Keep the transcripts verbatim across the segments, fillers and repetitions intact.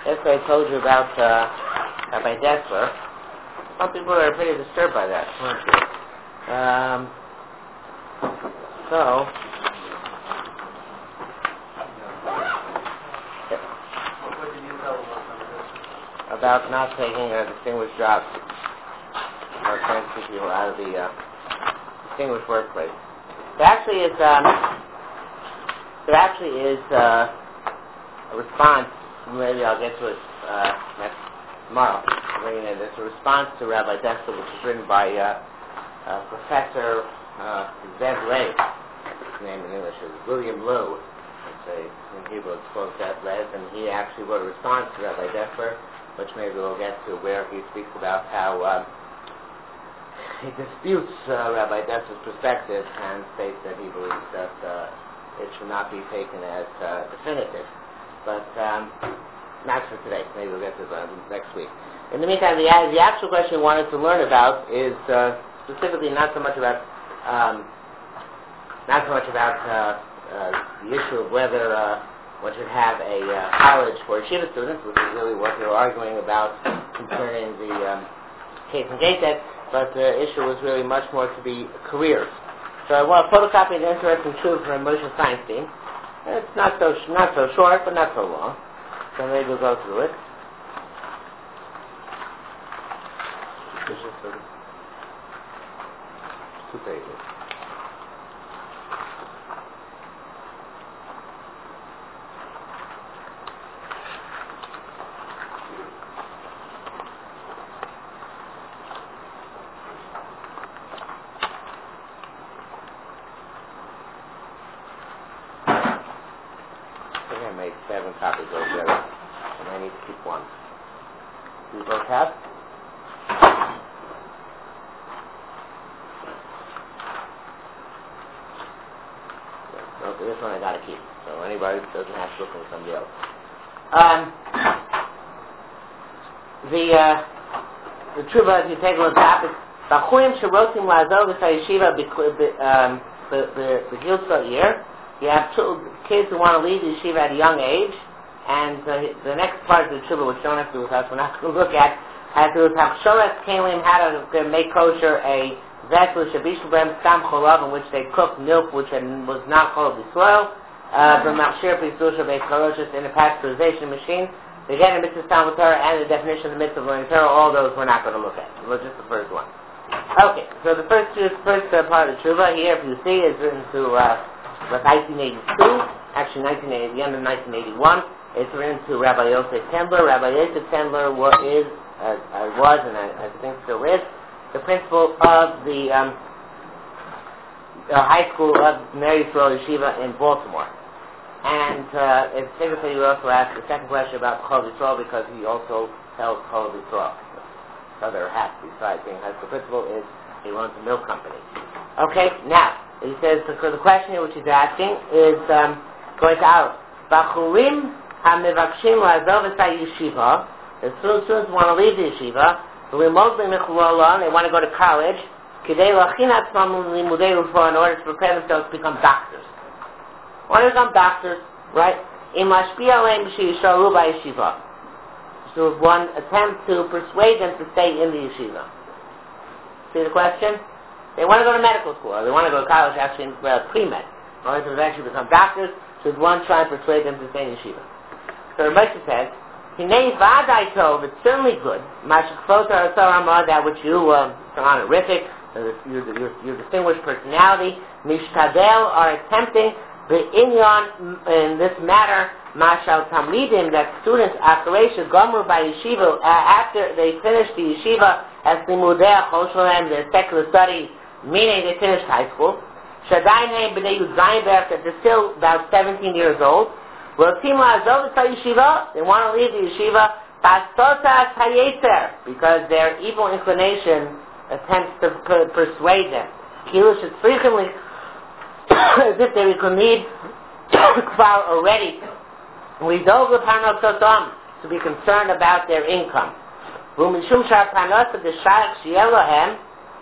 Yesterday I told you about uh, Rabbi Dessler. Some people are pretty disturbed by that, weren't you? Um, so, about not taking a distinguished job or transferring people out of the uh, distinguished workplace. There actually is, um, there actually is uh, a response. Maybe I'll get to it uh, next tomorrow. There's a response to Rabbi Dessler, which is written by uh, uh, Professor uh, Zev Lev. His name in English is William Lowe. Say, in Hebrew it's called Zev Lev, and he actually wrote a response to Rabbi Dessler, which maybe we'll get to, where he speaks about how um, he disputes uh, Rabbi Dessler's perspective and states that he believes that uh, it should not be taken as uh, definitive. But um, not for today. Maybe we'll get to that next week. In the meantime, the, the actual question we wanted to learn about is uh, specifically not so much about um, not so much about uh, uh, the issue of whether uh, one should have a uh, college for yeshiva students, which is really what we were arguing about concerning the um, case and gate debt, but the issue was really much more to be careers. So I want to photocopy the interesting truth from Moshe Feinstein. It's not so not so short, but not so long. So maybe we'll go through it. It's just a, two pages. Seven copies altogether, and I need to keep one. Do you both have? So this one I gotta keep. So anybody doesn't have to look for somebody else. Um, the uh, the Truba, if you take a look at it, Bachurim Sherotim Lazov Yeshiva Begilsa year. You have two kids who want to leave the yeshiva at a young age, and uh, the next part of the tshuva, which don't have to do with us, we're not going to look at, has to do with Hachshoras Kalim, how to make kosher a vessel, Shabishu Bem Stam Cholav, in which they cooked milk which was not called the soil, B'machshir Pisusha Beis Charoshis, in a pasteurization machine. They get a mitzvah Talmud Torah and the definition of the mitzvah of learning Torah. All those we're not going to look at. We'll just the first one. Okay, so the first, first uh, part of the tshuva here, if you see, is written to Uh, But nineteen eighty-two, actually nineteen eighty, the end of nineteen eighty-one, it's written to Rabbi Yosef Tendler. Rabbi Yosef Tendler was, is, uh, uh, was and I, I think still is, the principal of the um, uh, high school of Mary Yisrael Yeshiva in Baltimore. And uh, it's typically we also ask the second question about Chol Yisrael, because he also tells Chol Yisrael. The other half, besides being high school principal, is he runs a milk company. Okay, now, he says, because the question which he's asking is um, going to ask, Bachurim ha-mevakshim la'azov et ha-yeshiva, the students want to leave the yeshiva, remotely mechulala, they want to go to college, kidei lachin atzmam limudei refuah, in order to prepare themselves to become doctors. Want to become doctors, right? Im mashpia aleim sheyisharu ba'yeshiva. So one attempt to persuade them to stay in the yeshiva. See the question? They want to go to medical school, or they want to go to college, actually, well, pre-med, in order to eventually become doctors. Should one try and persuade them to stay in yeshiva? So Rebbe says, Hinei v'adai tov, it's certainly good, mashikfota asar that which you, um, so honorific, your, your, your distinguished personality, mishtadel, are attempting, the inyan, in this matter, mashal tamlidim, that students, akaresha, gomru by yeshiva, uh, after they finish the yeshiva, as limudei chosholem, the secular studies, meaning they finished high school. Shadayin heim b'nei yud zayin that they're still about seventeen years old. Rotim la'azov et yeshiva, they want to leave the yeshiva, bastotas hayeter, because their evil inclination attempts to p- persuade them. Kilush is frequently as if they could need kvar already. Lidov l'parnos sotam, to be concerned about their income. V'mishum shar parnos of the shayach shielahem.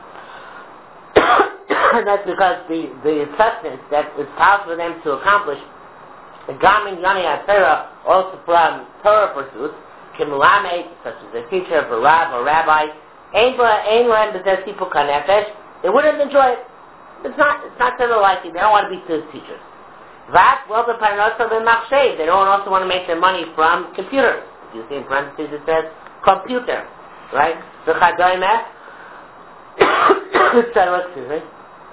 That's because the, the sustenance that is possible for them to accomplish the Gamin Yani HaTorah, also from Torah pursuits, Kimulame, such as a teacher of a rab or rabbi, Ein Len B'Zeh Sipuk HaNefesh, they wouldn't enjoy it. It's not, it's not to their liking. They don't want to be good teachers. Vat, well, the Parnasa B'Machshev, they don't also want to make their money from computers. You see in parentheses it says computer, right? The Chadoimeh, excuse me.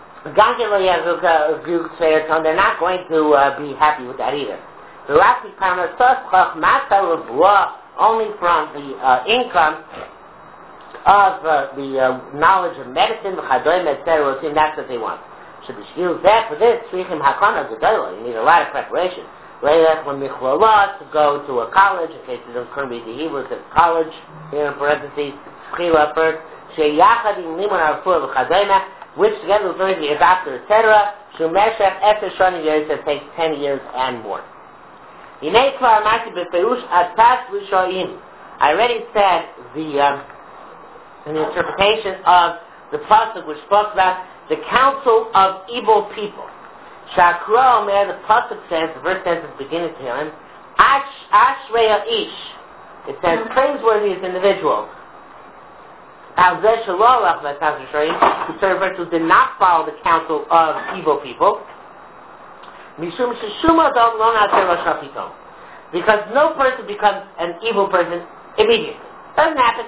They're not going to uh, be happy with that either. The Rashi Parnasas Chachmata L'Vua, only from the uh, income of uh, the uh, knowledge of medicine, the Chadoimeh, et cetera. That's what they want. Should be skilled there for this. Shrichim Hakana Gedolah. You need a lot of preparation. Leilach L'Michlolah, to go to a college, in case you don't couldn't read the Hebrew, it's college, here in parentheses, Schila first, Sheyachad Im Limon Arfur L'Chadoimeh, which together with learning to be a doctor, et cetera. Shumeshach Eser Shani years, that takes ten years and more. Yinei Kvar Amati B'Perush Atas Rishoyim. I already said the um, an interpretation of the pasuk which spoke about the council of evil people. Shakro Omer, the pasuk says, the verse says at the beginning to him, Ash Ashrei Ish. It says praiseworthy is individual. Alzeh Shalolach V'Atas Rishoyim, who served who did not follow the council of evil people. Mishum Sheshuma Dom Lo Na'aseh Lo Shapitom. Because no person becomes an evil person immediately. Doesn't happen.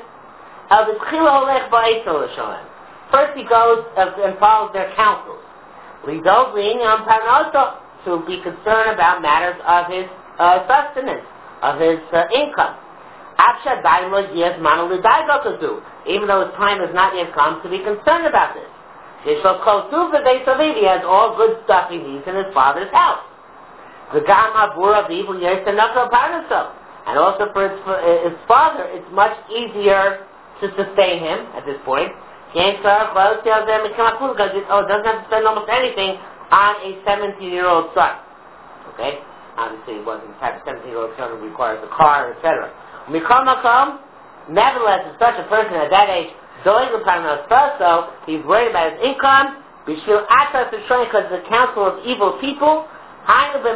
First he goes and follows their counsels. To be concerned about matters of his uh, sustenance, of his uh, income. Even though his time has not yet come to be concerned about this. He has all good stuff he needs in his father's house. The Gamabur of evil years to Nakal Parnaso. And also for his, for his father, it's much easier to sustain him at this point. Because it, oh, doesn't have to spend almost anything on a seventeen-year-old son. Okay? Obviously, it wasn't the type of seventeen-year-old son who requires a car, et cetera. Nevertheless, if such a person at that age, so he's worried about his income, because the council of evil people, and the,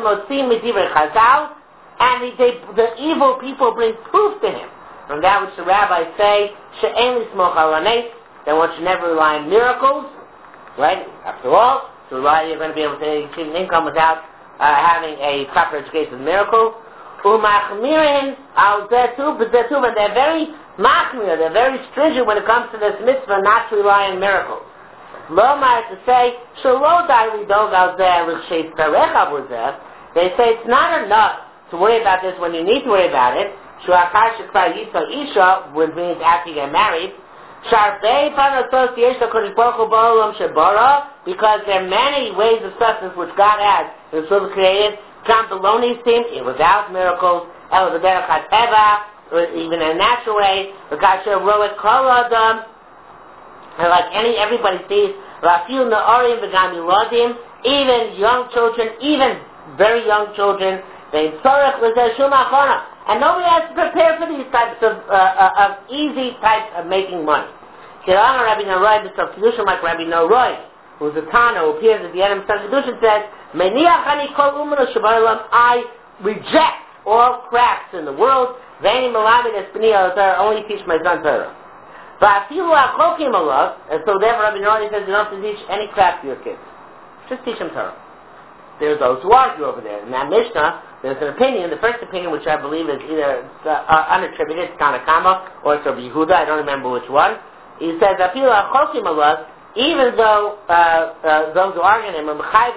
they, the evil people bring proof to him from that which the rabbis say, that one should never rely on miracles, right? After all, to rely, you're going to be able to achieve an income without uh, having a proper education of miracles. Umachmirin al zetu, but zetu, but they're very machmir, they're very stringent when it comes to this mitzvah not to rely on miracles. Lomar to say, shalo dai lidog al zeh l'chsheit tarech avuzeh. They say it's not enough to worry about this when you need to worry about it. Shuakar shekvar yitza isha, which means after you get married. Sharbei panasos yesh l'kodesh baruch hu ba'olam shebara, because there are many ways of sustenance which God has in the world created. Kambaloni seems without miracles, el v'derech hateva, even in a natural way. V'kasher roet kol adam, and like any everybody sees, rafil na'arim v'gam yiladim, even young children, even very young children, they tzorech l'zeh shum achona. And nobody has to prepare for these types of, uh, uh, of easy types of making money. Kirama Rabbi Noroi, the Kedushin, like Rabbi Noroi, who's a Tana, who appears at the end of the Kedushin, says, I reject all crafts in the world. Only teach my son Torah. And so therefore Rabbi Noroi says, you don't have to teach any craft to your kids. Just teach them Torah. There are those who argue over there. In that Mishnah, there's an opinion, the first opinion, which I believe is either uh, uh, unattributed, it's Tanakama, or it's Rabbi Yehuda, I don't remember which one. He says, even though uh, uh, those who argue him,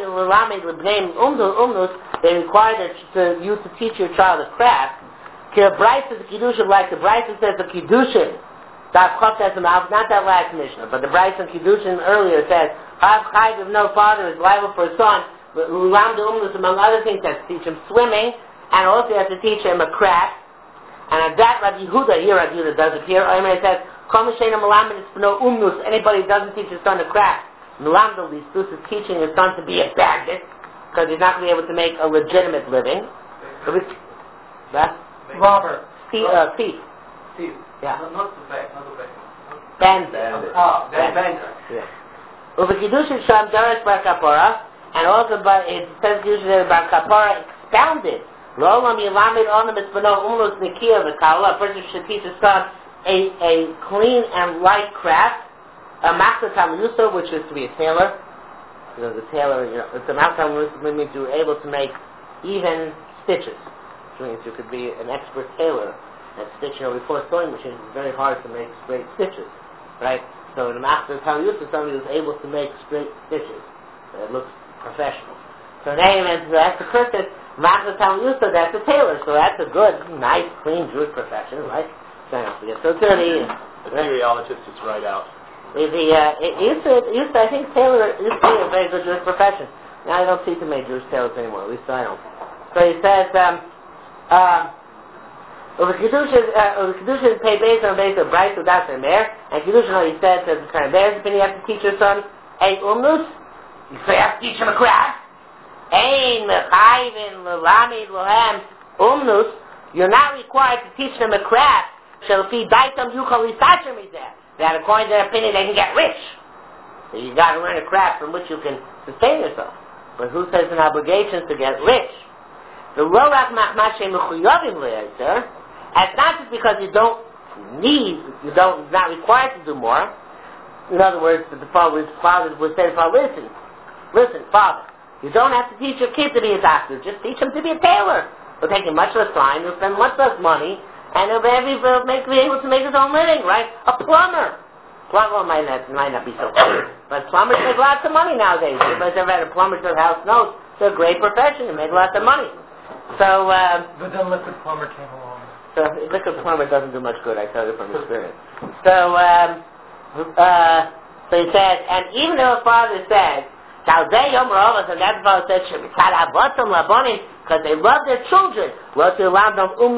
they require that to, you to teach your child a craft. The Kiddushin, like the Bryson says, the Kiddushin, not that last Mishnah, but the Bryson Kiddushin earlier says, if no father is liable for a son, among other things, you have to teach him swimming, and also you have to teach him a craft. And at that, Rabbi Yehuda, here Rabbi Yehuda does appear, it says, anybody who doesn't teach his son a craft, is teaching his son to be a bandit, because he's not going to be able to make a legitimate living. What? Robber. Thief. Uh, thief. Thief. Yeah. No, not the bank, not the bank. Bandit. Oh, bandit. Yeah. Uvekiddushin Sham Daresh Bar Kapora, and also, but it says usually about Kapara expounded Lo lam yilamed onam mitzvano umlos nikia v'kala. A person should teach his son a, a clean and light craft. A machzor talyuso, which is to be a tailor. You know, the tailor, you know, it's a machzor talyuso means you're able to make even stitches. Which means you could be an expert tailor and stitch. You know, before sewing machines, it's very hard to make straight stitches, right? So the machzor talyuso is somebody who's able to make straight stitches. And it looks professional. So now that's the person, machzor talyuso, that's a tailor. So that's a good, nice, clean Jewish profession, right? So to the materiologist is right out. The, uh, it used to, it used to, I think Taylor used to be a very good Jewish profession. Now I don't see too many Jewish tailors anymore, at least I don't. So he says, um, uh, over Kedushin pay based on based on Bryce without their mayor, and Kedushin, he says, as the kind of mayor's opinion, you have to teach your son a umnus, so you have to teach him a craft. Ein mechayvin l'lamid lohem umnus, you're not required to teach them a craft, shall fi daitam yuchal isachar mizeh. That according to their opinion, they can get rich. So you got to learn a craft from which you can sustain yourself. But who says an obligation to get rich? The rorak machmashe mechuyavim le'ezer. It's not just because you don't need, you don't, not required to do more. In other words, the father, father would say, "Father, listen, listen, father, you don't have to teach your kid to be a doctor. Just teach him to be a tailor. It'll take him much less time. He'll spend much less money." And he'll be able to make, be able to make his own living, right? A plumber. Plumber might not, might not be so good. But plumbers make lots of money nowadays. Everybody's ever had a plumber to their house knows it's a great profession. You make lots of money. So, uh, but then liquid plumber came along. So, liquid plumber doesn't do much good, I tell you from experience. So, um, uh, so he said, and even though a father said, and that father said, because they love their children. So they want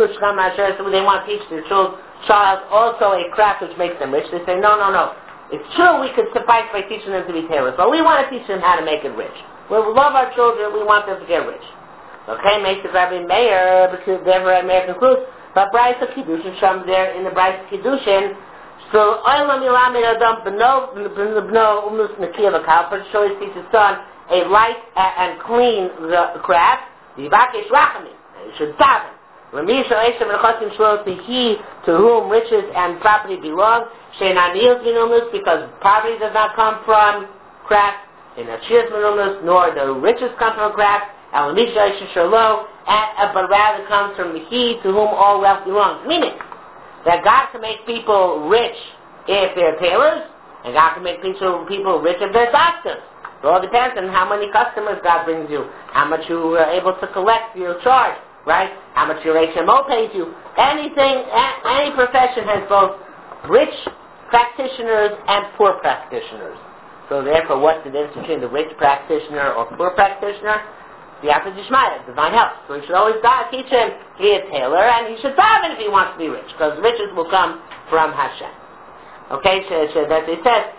to teach their child, child also a craft which makes them rich. They say, no, no, no. It's true we could suffice by teaching them to be tailors, but we want to teach them how to make it rich. We love our children, we want them to get rich. Okay, makes the Rabbi Meir, because the Rabbi Meir concludes, but Bryce of Kiddushin, from there in the Bryce of Kiddushin, so Oilam Yilamed Adam B'no B'no Umnus Nekiya V'Kal, for sure he teaches his son a light and clean craft. Yivakesh Rachamim, he should daven. Ramisha Eishem Rechosim Shlo, to he to whom riches and property belong. Shein Aniyos Minumnus, because poverty does not come from craft. In Achias Minumnus, nor the riches come from craft. And Ramisha Eishem Shlo, but rather comes from he to whom all wealth belongs. Meaning that God can make people rich if they're tailors, and God can make people people rich if they're doctors. It all depends on how many customers God brings you, how much you are able to collect your charge, right? How much your H M O pays you. Anything, any profession has both rich practitioners and poor practitioners. So therefore, what's the difference between the rich practitioner or poor practitioner? The Yafet Yishmaya, divine help. So you should always teach him to be a tailor, and he should daven if he wants to be rich, because riches will come from Hashem. Okay, so, so that it says,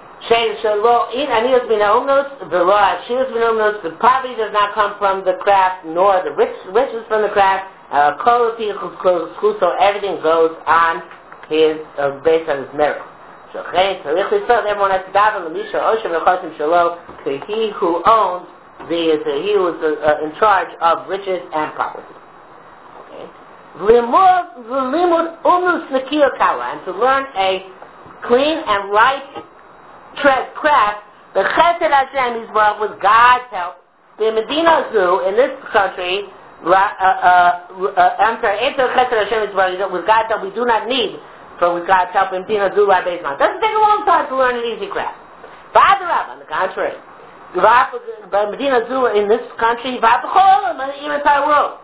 the poverty does not come from the craft, nor the rich, riches from the craft. Uh, so everything goes on his, uh, based on his merit. So everyone has to daven to he who owns the, the he who is uh, in charge of riches and property. Okay. And to learn a clean and light craft, the Chesed Hashem is brought with God's help. The Medina Zoo in this country, uh, uh, uh, I'm sorry, Enter Chesed Hashem is brought with God's help. We do not need, for with God's help, in Medina Zoo, Rabbi Bezman. It doesn't take a long time to learn an easy craft. On the contrary, by Medina Zoo in this country, in the entire world,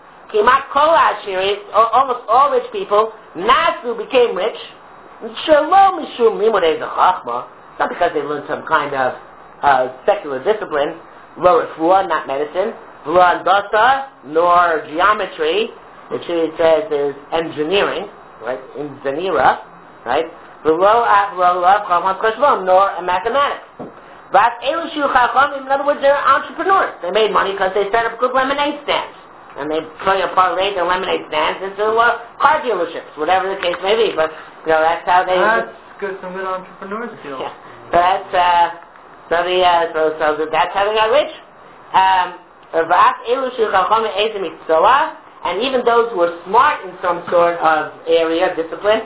almost all rich people, Nasu became rich. Shalom mishum limudei zechachma. Not because they learned some kind of uh, secular discipline, lo refuah, not medicine, lo handasa, nor geometry, which it says is engineering, right? Ingenera, right? Lo av nor mathematics. But in other words, they're entrepreneurs. They made money because they set up good lemonade stands. And they try to parlay their lemonade stands into uh, car dealerships, whatever the case may be. But, you know, that's how they... That's good, some good entrepreneurs skills. Yeah. So that's, uh, so the, uh, so, so that's how they got rich. Um, and even those who are smart in some sort of area, discipline,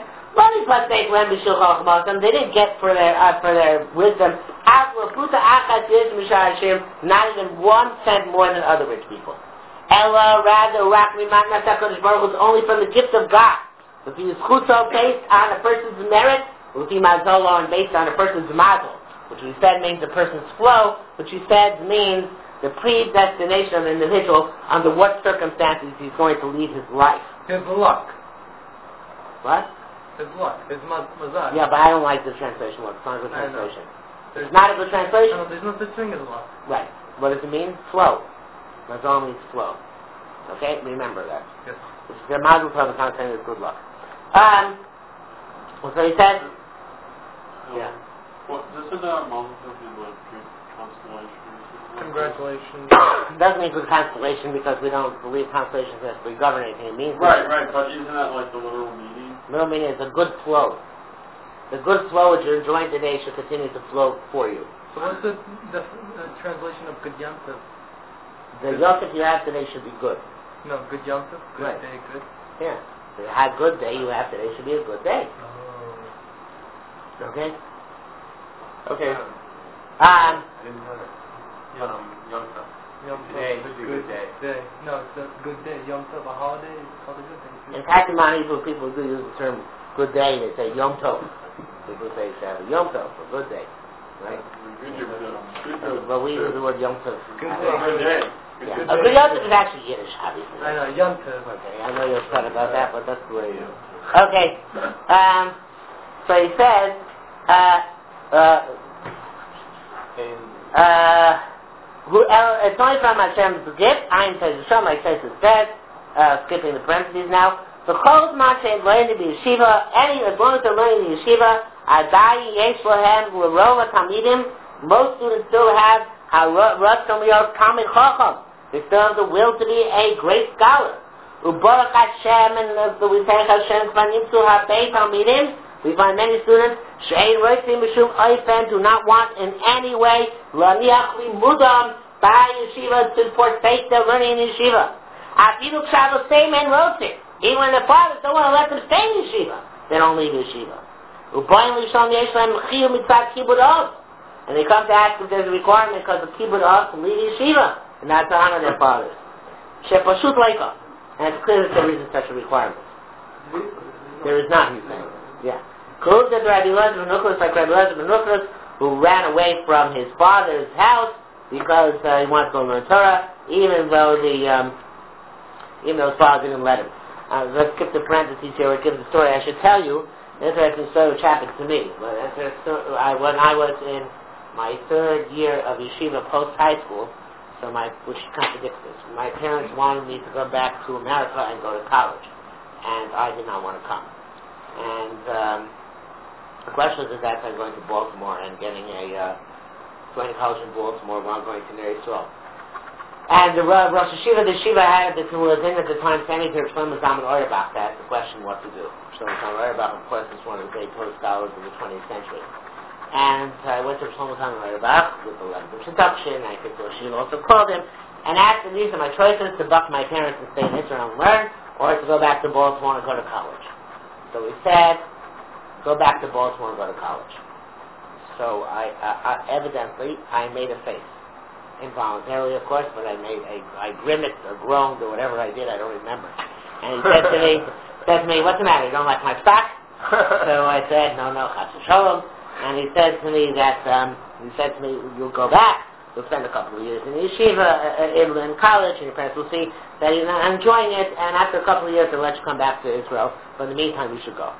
they didn't get for their uh, for their wisdom not even one cent more than other rich people. Ella rather only from the gift of God. If he is chutzah based on a person's merit, if he mazolo and based on a person's mazel, which we said means a person's flow, which we said means the predestination of an individual under what circumstances he's going to lead his life. His luck. What? His luck. His maz- mazal. Yeah, but I don't like the translation word. It's not a good translation. It's not a good translation? No, there's no such thing as luck. Right. What does it mean? Flow. Mazal means flow. Okay? Remember that. Yes. The mazel tov is not saying it's good luck. Um, what's what he said? No. Yeah. What, doesn't uh, mazel tov mean like good constellation? Congratulations. It doesn't mean good constellation because we don't believe constellations has to govern anything. It means Right, right, but isn't that like the literal meaning? middle meaning is a good flow. The good flow that you're enjoying today should continue to flow for you. So what's the, the, the translation of good yom tov? The yosef you have today should be good. No, good yom tov? Good Right. day, good? Yeah. The high good day you have today should be a good day. Oh. Okay? Okay. Um, Um, Yom Tov. Yom tov. Today is a good day. day. No, it's a good day. Yom tov, a holiday, is called a good day. in Pakistan, people do use the term good day, they say Yom Tov. People say you should have a Yom Tov, a good day. Right? Good Yom Tov. Good Uh, Tov. but we use the word Yom Tov. Good Uh, day. Good day. Yeah. Good A day. good Yom Tov is actually Yiddish, obviously. I know, Yom tov. Okay, I know you're upset about that, but that's the way it is. Okay, um, so he says, uh, uh, uh, who, uh, it's only from Hashem's gift, Ein says Hashem, like says it says, uh, skipping the parentheses now, the Chol Zman learning to be yeshiva, any, as long as they're learning the yeshiva, Adai Yesh Lahem, L'Rova Tamidim, most students still have Rosh Tomiyot Kamid Chacham. They still have the will to be a great scholar. Ubarak Hashem, and uh, we thank Hashem, Kvanim to Habei Talmidim. We find many students, Shein Roitzim Mishum Oifen, do not want in any way, Laniach Limudam, by yeshiva, to forsake their learning in yeshiva. Afilu Kshavos same and Roitzim. Even when the fathers don't want to let them stay in yeshiva, they don't leave yeshiva. Ubayin Lishon Yesh Lem Chiyuv Mitzvah Kibbud Av. And they come to ask if there's a requirement because of Kibbud Av to leave yeshiva, and not to honor their fathers. Shepashut Leika. And it's clear that there isn't such a requirement. There is not, he's saying. Yeah. Close to Rabbi Elazar ben Nuchros, like Rabbi Elazar ben Nuchros, who ran away from his father's house because uh, he wanted to go learn Torah, even though the um, even though his father didn't let him. Uh, let's skip the parentheses here. We'll give the story. I should tell you, an interesting story which happened to me. But I, when I was in my third year of yeshiva post high school, so my which contradicts this. My parents wanted me to go back to America and go to college, and I did not want to come. And um, the question was, is that I'm going to Baltimore and getting a uh, going to college in Baltimore while I'm going to Ner Yisrael. And the uh, Rosh Hashiva, the Shiva had that was in at the time standing here, Shlomo Zalman Auerbach, to ask the question what to do. Shlomo Zalman Auerbach, of course, is one of the great Torah scholars of the twentieth century. And I went to Shlomo Zalman Auerbach with a letter of introduction. I think the Shiva also called him and asked him, these are my choices, to buck my parents and stay in Israel and learn, or to go back to Baltimore and go to college. So he said, go back to Baltimore and go to college. So I, uh, uh, evidently, I made a face. Involuntarily, of course, but I made a, I grimaced or groaned or whatever I did, I don't remember. And he said to me, said to me, what's the matter, you don't like my stock? So I said, no, no, chas v'sholom. And he said to me that, um, he said to me, you'll go back, you'll spend a couple of years in yeshiva, uh, in, in college, and your parents will see that you're not enjoying it, and after a couple of years they'll let you come back to Israel, but in the meantime you should go.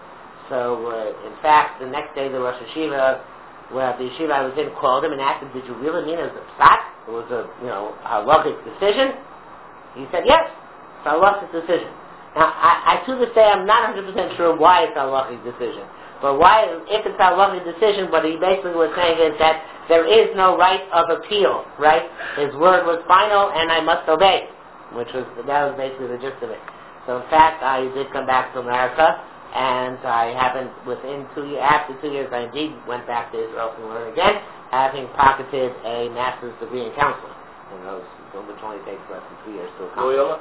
So, uh, in fact, the next day the Rosh Hashiva, well, the yeshiva I was in called him and asked him, did you really mean it was a psak? It was a, you know, halachic decision? He said, yes, it's a halachic decision. Now, I, I to this day, I'm not one hundred percent sure why it's a halachic decision. But why, if it's a halachic decision, what he basically was saying is that there is no right of appeal, right? His word was final and I must obey, which was, that was basically the gist of it. So in fact, I did come back to America, and I happened, within two years, after two years, I indeed went back to Israel to learn again, having pocketed a master's degree in counseling. You know, which only takes less than two years to accomplish. Loyola?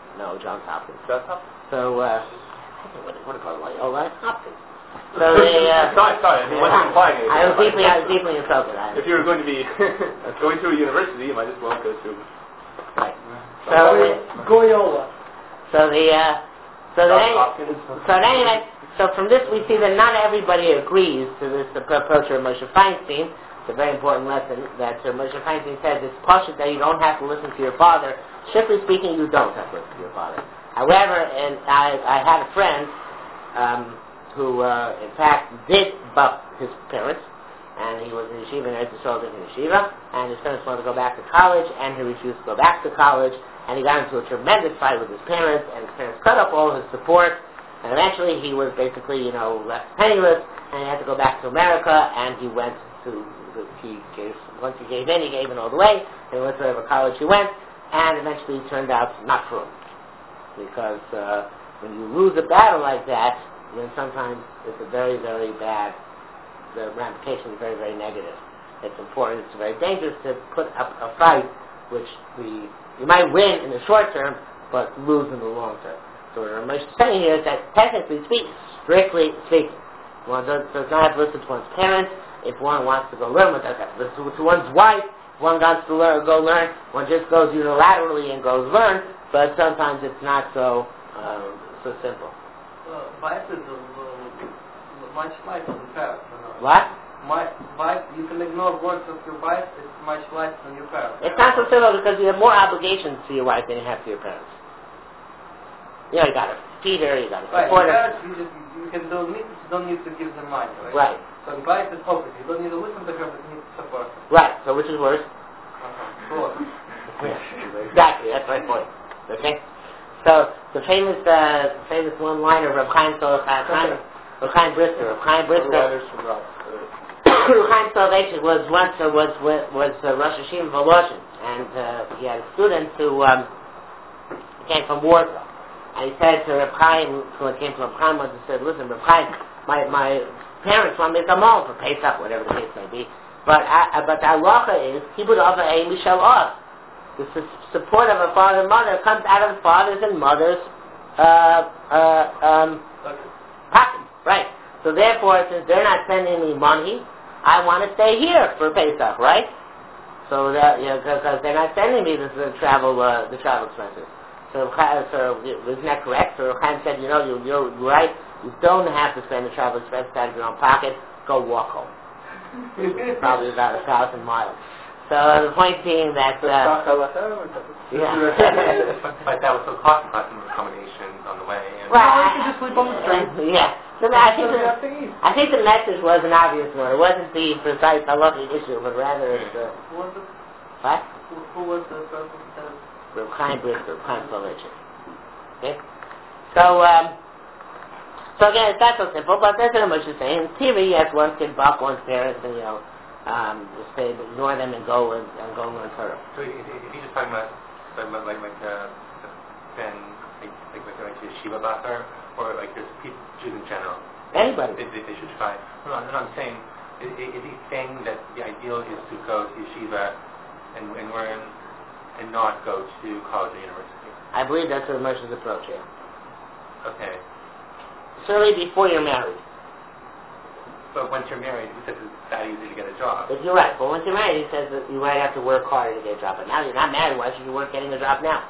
No, Johns Hopkins. Johns Hopkins? So, uh, what, what do you call it? Oh, right, Hopkins. So they, uh... sorry, sorry, I mean, wasn't implying anything. I was deeply, I was deeply insulted. I if you were going to be going to a university, you might as well go to... Right. So, Goyola. So the, uh, so the, so anyway, so from this we see that not everybody agrees to this approach of Moshe Feinstein. It's a very important lesson that uh, Moshe Feinstein says it's possible that you don't have to listen to your father. Strictly speaking, you don't have to listen to your father. However, and I, I had a friend um, who, uh, in fact, did buck his parents, and he was in yeshiva and Eretz Yisrael in yeshiva, and his parents wanted to go back to college, and he refused to go back to college, and he got into a tremendous fight with his parents, and his parents cut off all his support, and eventually he was basically, you know, left penniless, and he had to go back to America, and he went to, he gave, once he gave in, he gave in all the way, and he went to whatever college he went, and eventually it turned out not true. Because uh, when you lose a battle like that, then sometimes it's a very, very bad, the ramification is very, very negative. It's important, it's very dangerous to put up a fight which the, you might win in the short term, but lose in the long term. So what Ramesh is saying here is that technically speaking, strictly speaking, one does, does not have to listen to one's parents. If one wants to go learn, one does have to listen to one's wife. If one wants to learn, go learn, one just goes unilaterally and goes learn, but sometimes it's not so um, so simple. Uh, wife is uh, much lighter than parents. You know. What? My wife, you can ignore words of your wife. It's much lighter than your parents. It's not so simple because you have more obligations to your wife than you have to your parents. You know, you got to feed her, you got to right, support her. Parents, you just you can don't need you don't need to give them money, right? Right. So the wife is opposite. You don't need to listen to her, but you need to support her. Right. So which is worse? Uh-huh. Exactly. That's my point. Okay. So the famous, uh, famous one-liner of Reb Chaim Sol- uh, Chaim, Reb Chaim Brisker, Reb Chaim Brisker, Reb Chaim Solveitchik was once uh, was was, was uh, Rosh Hashiva Voloshin, and uh, he had a student who um, came from Warsaw, and he said to Reb Chaim, who came from Reb Chaim, once he said, "Listen, Reb Chaim, my my parents want me to come home for Pesach, whatever the case may be, but uh, but the halacha is Kibud Ava Ei Mishal Av." The su- support of a father and mother comes out of the fathers and mothers' uh, uh, um, pocket, right? So therefore, since they're not sending me money, I want to stay here for Pesach, right? So that, you know, because they're not sending me the, the travel, uh, the travel expenses. So, so isn't that correct? So Chaim said, you know, you, you're right. You don't have to spend the travel expenses out of your own pocket. Go walk home. Probably about a thousand miles. So the point being that, uh, yeah. but, but that was so cost cutting accommodations on the way. And right. No, you can just sleep on the street. Yeah. So I think, the, I think the message was an obvious one. It wasn't the precise halachic issue, but rather it's the... Who was it? What? Who, who was the person who said? Reb Chaim Brisker, Reb Chaim Solveitchik. Okay? So, um... So again, it's not so simple, but that's what I'm saying. In theory, yes, one can buck one's parents and, you know, um, just say, ignore them and go and, and go learn Torah. So if, if you're just talking about, about like, like, uh, then, like, like, like, like yeshiva basar, or like just people, Jews in general. Anybody. They, they, they should try. No, no, no, I'm saying, is, is he saying that the ideal is to go to yeshiva and, and learn and not go to college or university? I believe that's what Moshe's approach, yeah. Okay. Certainly before you're married. But once you're married, he says it's that easy to get a job. But you're right. But once you're married, he says that you might have to work harder to get a job. But now you're not married. Why should you work getting a job now?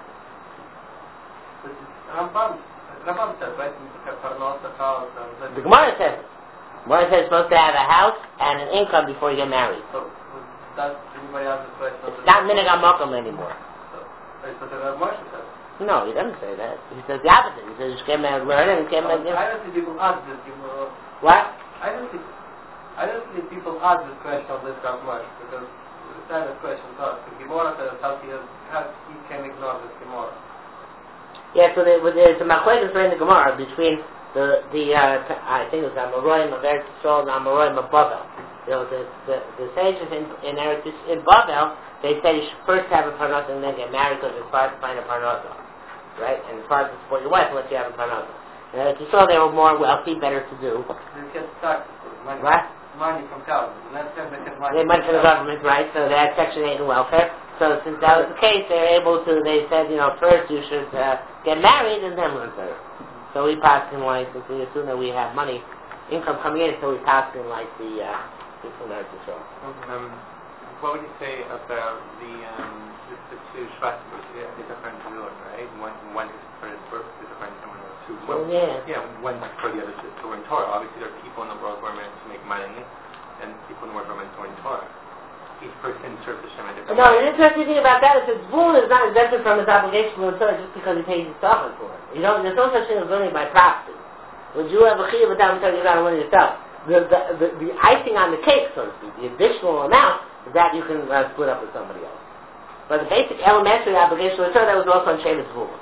Rambam, Rambam says, right? You have Parnasa house and... The Gemara says it. The Gemara says you're supposed to have a house and an income before you get married. So, does anybody have the question? It's not minhag makom anymore. So, so the Moshe says. No, he doesn't say that. He says the opposite. He says you get married, learn, and get married. I don't see people ask this. People, What? I don't see. I don't see people ask this question on this that much because the standard question to ask. The Gemara says how he has, how he can ignore this Gemara. Yeah, so there, there's a machlokes in the Gemara between the the uh, I think it was Amoraim of Eretz Yisrael and Amoraim of Bavel. You know, the the, the sages in in Eretz in Bavel, they said you should first have a parnasa and then get married because it's hard to find a parnasa, right? And it's hard to support your wife unless you have a parnasa. And Eretz Yisrael, they were more wealthy, better to do. You get taxes. What? Money from government. Let's say they get money. They had money from the government, right? So they had Section eight in welfare. so since that was the case, they were able to, they said, you know, first you should uh, get married and then learn Torah. So we passed in like, since we assume that we have money, income coming in, so we passed in like the, uh, people know to show. Um, what would you say about the, um, the, the two Shvatim, which is a different rule, right? One, one is for his birth, is different, and one is two. Well, yeah. Yeah, one for the other to, to learn Torah. Obviously, there are people in the world who are meant to make money, and people in the world who are meant to learn Torah. Each person serves Hashem in a different No, way. the interesting thing about that is that Zvul is not exempted from his obligation to learn Torah just because he pays his Tachon for it. You know, there's no such thing as learning by proxy. When you have a Chiyuv without Torah, you got to learn yourself. The, the, the, the icing on the cake, so to speak, the additional amount, is that you can uh, split up with somebody else. But the basic elementary obligation to learn Torah, that was also on Shevet Zvul.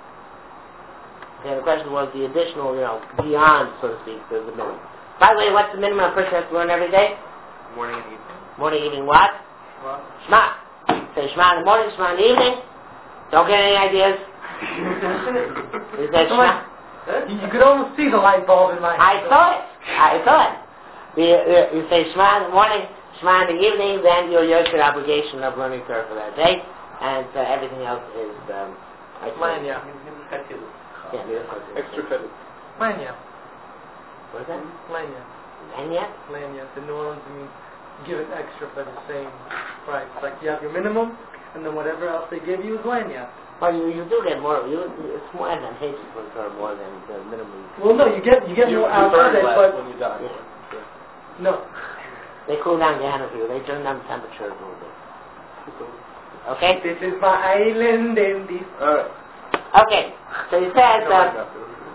And the question was the additional, you know, beyond, so to speak, the, the minimum. By the way, what's the minimum a person has to learn every day? Morning and evening. Morning, evening, what? What? Shema. Say Shema in the morning, Shema in the evening. Don't get any ideas. You said Shema. You, you could almost see the light bulb in my I head. saw it. I saw it. You, you, you say Shema in the morning, Shema in the evening, then you're your obligation of learning Torah for that day, and uh, everything else is um, Manya. Yeah, Extra credit. Manya. What is that? Manya. Manya? Manya. The New Orleans means give it extra for the same price. Like you have your minimum, and then whatever else they give you is Manya. Well, you, you do get more. You, it's more advantageous for Torah more than the minimum. Well, no, you get you get You, more you out of burn it, less but when you die. Yeah. no. They cool down Gehenna for you. They turn down the temperature a little bit. Okay? This is my island in the. Alright. Okay. So he says, uh,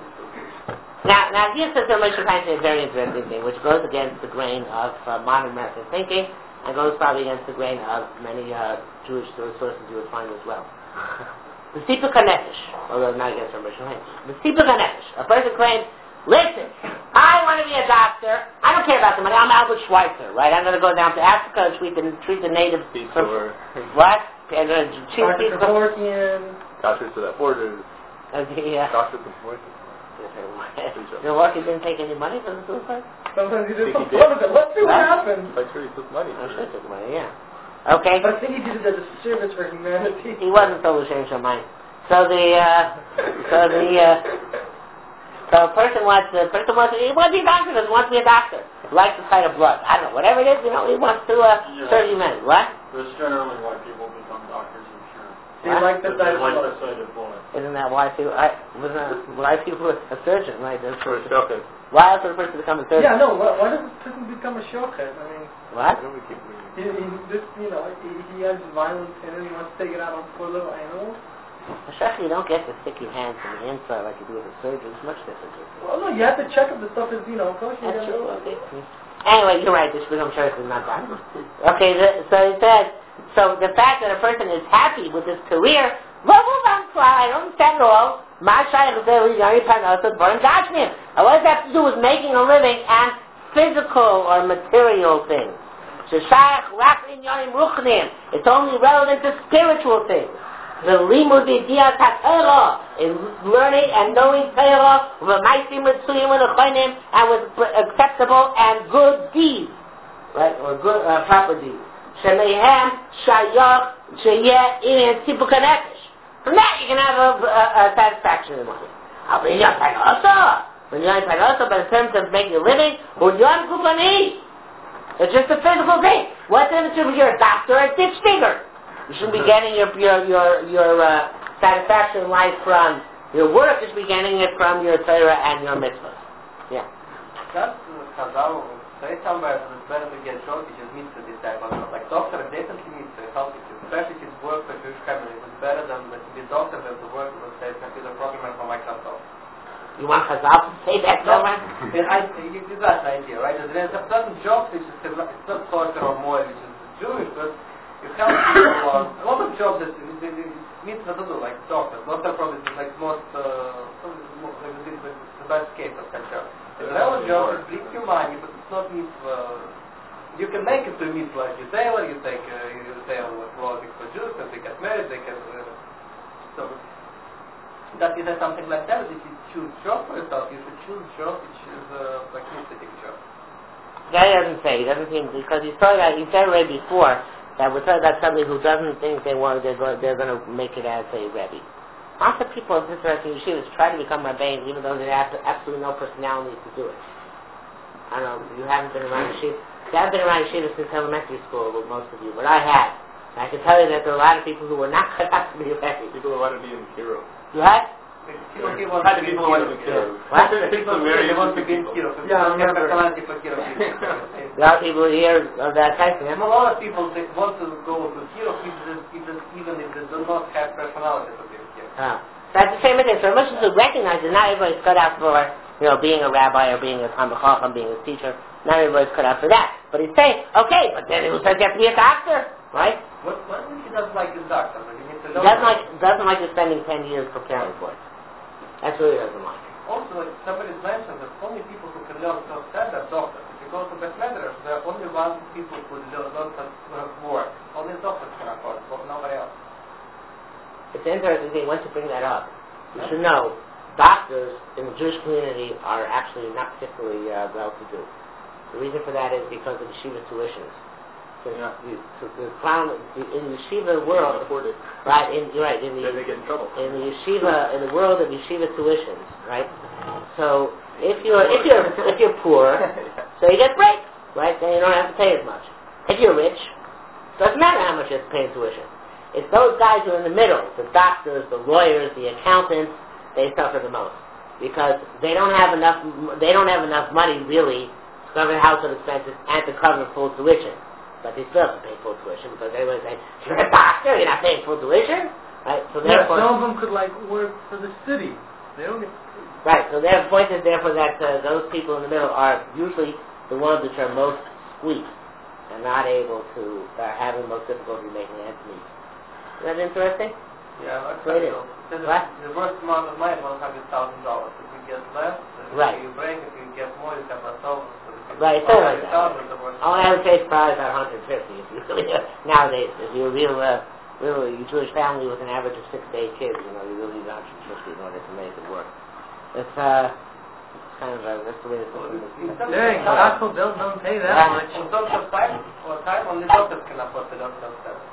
now, now here says Moshe finds a very interesting thing, which goes against the grain of uh, modern American thinking, and goes probably against the grain of many uh, Jewish sources you would find as well. The Sipuk HaNefesh, although not against Moshe Finds. The Sipuk HaNefesh. A person claims, listen, I want to be a doctor. I don't care about the money. I'm Albert Schweitzer, right? I'm going to go down to Africa and treat the, treat the natives. From, what? And uh, treat Doctor people. Kevorkian. Doctors to that borders. Uh, yeah. Doctors to voices. Milwaukee didn't take any money for the suicide? Sometimes he did Think some he fun did. of it. Let's see what What? happens. I'm sure he took money. I'm sure he took money, yeah. Okay. But I think he did it as a service for humanity. He wasn't so ashamed of mine. So the, uh, so the, uh, so a person wants, a person wants, he wants to be a doctor because he wants to be a doctor. He likes the sight of blood. I don't know, whatever it is, you know, he wants to, uh, Yeah. serve humanity. What? That's generally why people become doctors, I'm sure. They like the They sight of like blood. the sight of blood. Isn't that why people, I, wasn't that why people, a surgeon, right? That's For a what- shocking. Why else would a person become a surgeon? Yeah, no. Why, why does this person become a shochet? I mean, What? he, he just, you know, he, he has violence in him. He wants to take it out on poor little animals. Especially you don't get to stick your hands in the inside like you do with a surgeon. It's much different. Well, no, you have to check if the stuff is, you know, kosher. That's true, okay. Anyway, you're right, this become church is not that. Okay, the, so he says, so the fact that a person is happy with his career, well, move on, I don't understand at all. My shaykh is very young, burn dashnim. And what does that have to do with making a living and physical or material things? It's only relevant to spiritual things. The limud idiyat ha-Torah is learning and knowing Torah with ma'asim mitzuyim and with acceptable and good deeds, right, or good uh, proper deeds. Sheleihem shayach sheyeh in Sipuk HaNefesh. From that you can have a, a, a satisfaction in life. But you're parnasa, when you're parnasa, but in terms of making a living, when you're gufani, it's just a physical thing. What's the difference if you're a doctor or a ditch digger? You shouldn't be getting your your your, your uh, satisfaction in life from your work. You should be getting it from your Torah and your mitzvahs. Yeah. That's Chazal. Say somewhere that it's better to get job which is mitzvah this type of job. Like doctor is definitely mitzvah, healthy, especially if it's work for Jewish family. It's better than to be doctor than to work with say computer programmer for Microsoft. You want Chazal to say that somewhere? Then I you you got the idea, right? There's a certain job which is it's not sorcerer or more which is Jewish, but you help people on a lot of jobs that mitzvah to do, like doctors. Doctor probably is like most uh most, like the, the, the best case of such job. The real job is brings you money, but it's not mitzvah. You can make it to mitzvah. You tailor, you take uh, you tailor what clothing for Jews, and they get married, they can. Uh, so that is something like that. If you choose job for yourself, you should choose job which is uh, like mitzvah job. That doesn't say. He doesn't seem because you saw that you said right before that we're talking about somebody who doesn't think they want, they're going, they're going to make it as a Rebbe. Lots of people in interesting yeshivas try to become Rebbeim even though they have absolutely no personality to do it. I don't know, you haven't been around yeshiva. I haven't been around yeshiva since elementary school, with most of you, but I have. And I can tell you that there are a lot of people who were not cut out to be Rebbe. People who want to be in Kiro. What? People want Try to to be be in more Kiro. in Kiro. What? People very want to be in Kiro. Yeah, I People remember. have personality for Kiro. A lot of people here of that type. And Yeah? a lot of people they want to go to Kiro even, even, even if they do not have personality for being Kiro. Ah. That's the same thing. So much as to recognize that not everybody's cut out for, you know, being a rabbi or being a Talmid Chacham, being a teacher. Not everybody's cut out for that. But he's saying, okay, but then who says you have to be a doctor, right? What, what if he doesn't like his doctor? But he needs to He learn doesn't like, doesn't like you spending ten years preparing for it. That's what he doesn't like. Also, like somebody mentioned that only people who can learn self-study are doctors. If you go to Beth Medrash, there are only one people who learn learn more. Only doctors can afford it, but nobody else. It's an interesting thing, once you bring that up, you should know, doctors in the Jewish community are actually not particularly uh, well-to-do. The reason for that is because of yeshiva tuitions. So, Yeah. you, so the clown, the, in the yeshiva world, afford it. right, in, you're right, in the, Then they get in trouble. in the yeshiva, in the world of yeshiva tuitions, right? So if you're if you're if you're poor, so you get breaks, right? Then you don't have to pay as much. If you're rich, doesn't matter how much you have to pay in tuition. It's those guys who are in the middle, the doctors, the lawyers, the accountants, they suffer the most because they don't have enough. They don't have enough money really to cover household expenses and to cover full tuition. But they still have to pay full tuition because everyone's saying, "You're a doctor, you're not paying full tuition." Right? So Yeah, therefore, some of them could like work for the city. They don't get. right. So their point is therefore that uh, those people in the middle are usually the ones which are most squeezed and not able to, are having most difficulty making ends meet. Is that interesting? Yeah, that's So it is. so the, What? the worst amount of money is one hundred thousand dollars. If you get less, if Right. you break, if you get more, you have a thousand. Right, so like that. Thousand, the worst. All I would say is probably about one hundred fifty. If you really, nowadays, if you're a real, uh, real Jewish family with an average of six to eight kids, you know, you really need one hundred fifty in order to make it work. It's uh, it's kind of a, that's the way the system is. Dang, Taco Bell don't pay that Yeah. much. In terms of time, or time, only doctors can afford to learn self-study.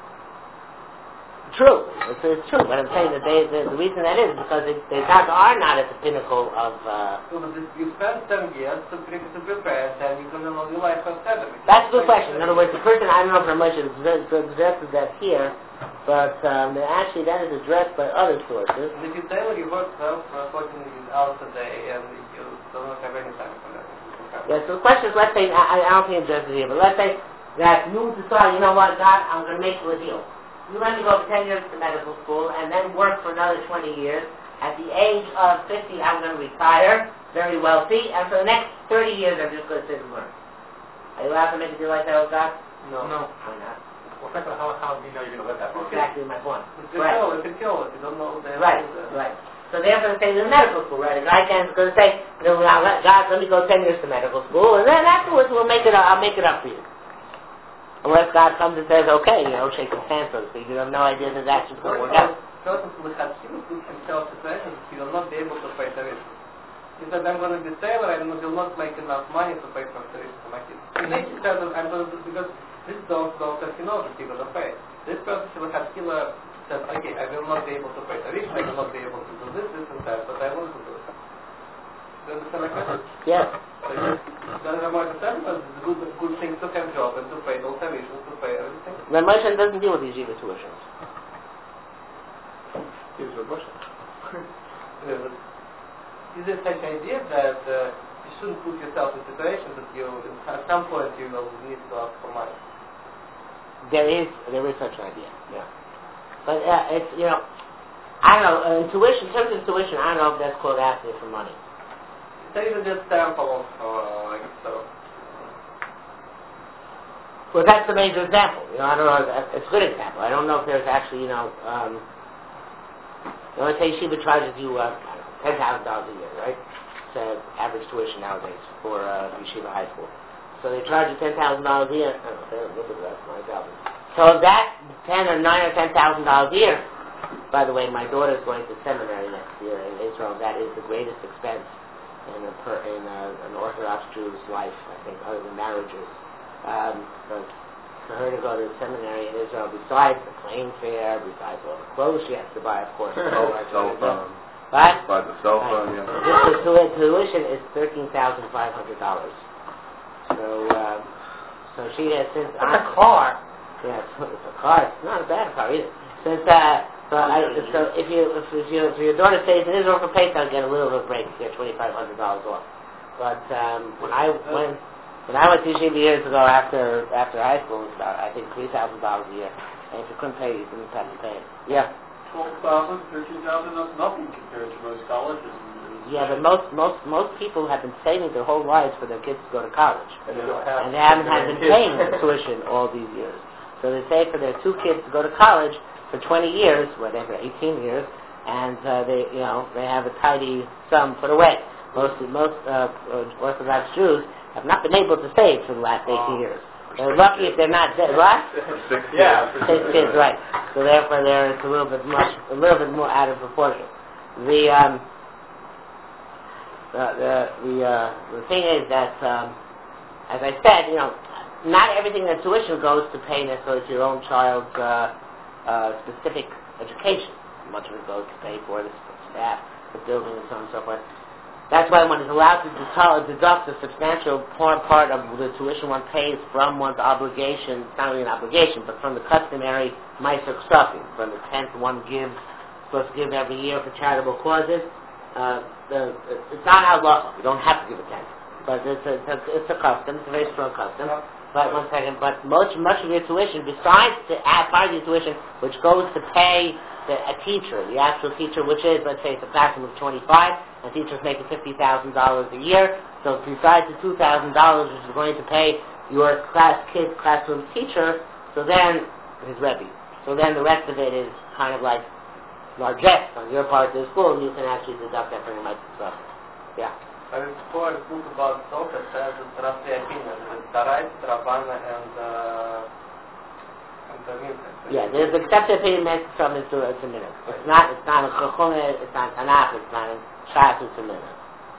True, it's, it's true, but I'm saying that they, the, the reason that is because they, they not, are not at the pinnacle of. Uh, So that if you spend ten years to, pre- to prepare, then you're going to know your life self-study. that's a good question. In other words, the person I don't know how much is addresses that here, but um, actually that is addressed by other sources. And if you tailor your work well for fourteen hours a day, and you don't have any time for that. Yeah, so the question is, let's say, I, I don't think it addresses here, but let's say that you decide, you know what, God, I'm going to make you a deal. You let me go for ten years to medical school and then work for another twenty years. At the age of fifty, I'm going to retire, very wealthy, and for the next thirty years, I'm just going to sit and learn. Are you allowed to make a deal like that with God? No. No. Why not? Well, first of all, how, how do you know you're going to live that long? Exactly my point. If you Right. kill, if you kill it, you don't know the Right, right. So therefore, they say to the medical school, right? A guy can't going to say, no, now, let- God, let me go ten years to medical school, and then afterwards we'll make it. I'll make it up for you. Unless God comes and says, okay, you know, shake his hand, so to speak. You have no idea that that's just going to work out. Person who has seen put himself in situations he will not be able to pay tuition. He said, I'm going to be sailor and will not make enough money to pay for tuition for my kids. And then he said, I'm going to do, because this dog, doctor, he knows that he will pay. This person who has killer said, okay, I will not be able to pay tuition, I will not be able to do this, this and that, but I want to do it. Do you understand like that? Yes. So then the more understand was it's a good, good thing to have job and to pay all tuition, to pay everything. Then Moshe doesn't deal with these yeshiva tuitions. Here's your question. Yeah, but is there such idea that uh, you shouldn't put yourself in situations that you, at some point, you will need to ask for money? There is, there is such an idea. Yeah. But uh, it's, you know, I don't know, uh, in tuition, in terms of tuition, I don't know if that's called asking for money. Say even just sample of, uh, like, so. Well, that's the major example. You know, I don't know, if- it's a good example. I don't know if there's actually, you know, um, you know, let's say Yeshiva charges you, uh, ten thousand dollars a year, right? It's uh, average tuition nowadays for uh, Yeshiva high school. So they charge you ten thousand dollars a year. Oh, they're a little bit less, nine thousand. So that ten or nine or ten thousand dollars a year. By the way, my daughter is going to seminary next year in Israel. That is the greatest expense in, a per, in a, an Orthodox Jew's life, I think, other than marriages. Um, but for her to go to seminary in Israel, besides the plane fare, besides all the clothes she has to buy, of course. Cell phone. What? By the cell phone, right. yeah. This is, tuition is thirteen thousand five hundred dollars. So, um, so she has since... That's a car. Yeah, it's, it's a car. It's not a bad car either. Since, uh, so, I, so if you if, if, you, if your daughter stays in Israel for Pesach, get a little bit of a break. You get twenty-five hundred dollars off. But um, when I when when I went to yeshiva years ago after after high school, it was about I think three thousand dollars a year. And if you couldn't pay, you didn't have to pay it. Yeah. Twelve thousand, thirteen thousand. That's nothing compared to most colleges. Yeah, but most most most people have been saving their whole lives for their kids to go to college, And they don't have and they haven't had been paying the tuition all these years. So they save for their two kids to go to college for twenty years, whatever, eighteen years, and uh, they, you know, they have a tidy sum put away. Most most uh, Orthodox Jews have not been able to save for the last eighteen years. They're lucky if they're not dead, right? Six Yeah. Six kids, right? So therefore, there it's a little bit much, a little bit more out of proportion. The um, the the the, uh, the thing is that, um, as I said, you know, not everything that tuition goes to pay necessarily to your own child's uh, uh, specific education. Much of it goes to pay for the staff, the building, and so on and so forth. That's why one is allowed to deduct a substantial part of the tuition one pays from one's obligation, it's not really an obligation, but from the customary Meiser Ksafim, from the tenth one gives, supposed to give every year for charitable causes. Uh, the, it's not halacha, you don't have to give a tenth, but it's a, it's a, it's a custom, it's a very strong custom. But one second, but much, much of your tuition, besides the add part of your tuition, which goes to pay the, a teacher, the actual teacher, which is, let's say, it's a classroom of twenty-five, and teachers making fifty thousand dollars a year. So besides the two thousand dollars which is going to pay your class kid classroom teacher, so then his rebbe. So then the rest of it is kind of like largesse on your part of the school, and you can actually deduct that from your stuff. Yeah. I mean, before the book about Soka says it's roughly a opinion. It's Tarais, Rabana, and uh, and the Vincent. Yeah, there's accepted opinion makes some into it's a minute. It's not it's not a Chachone, it's not Tanakh, it's not a Shas, it's a minute.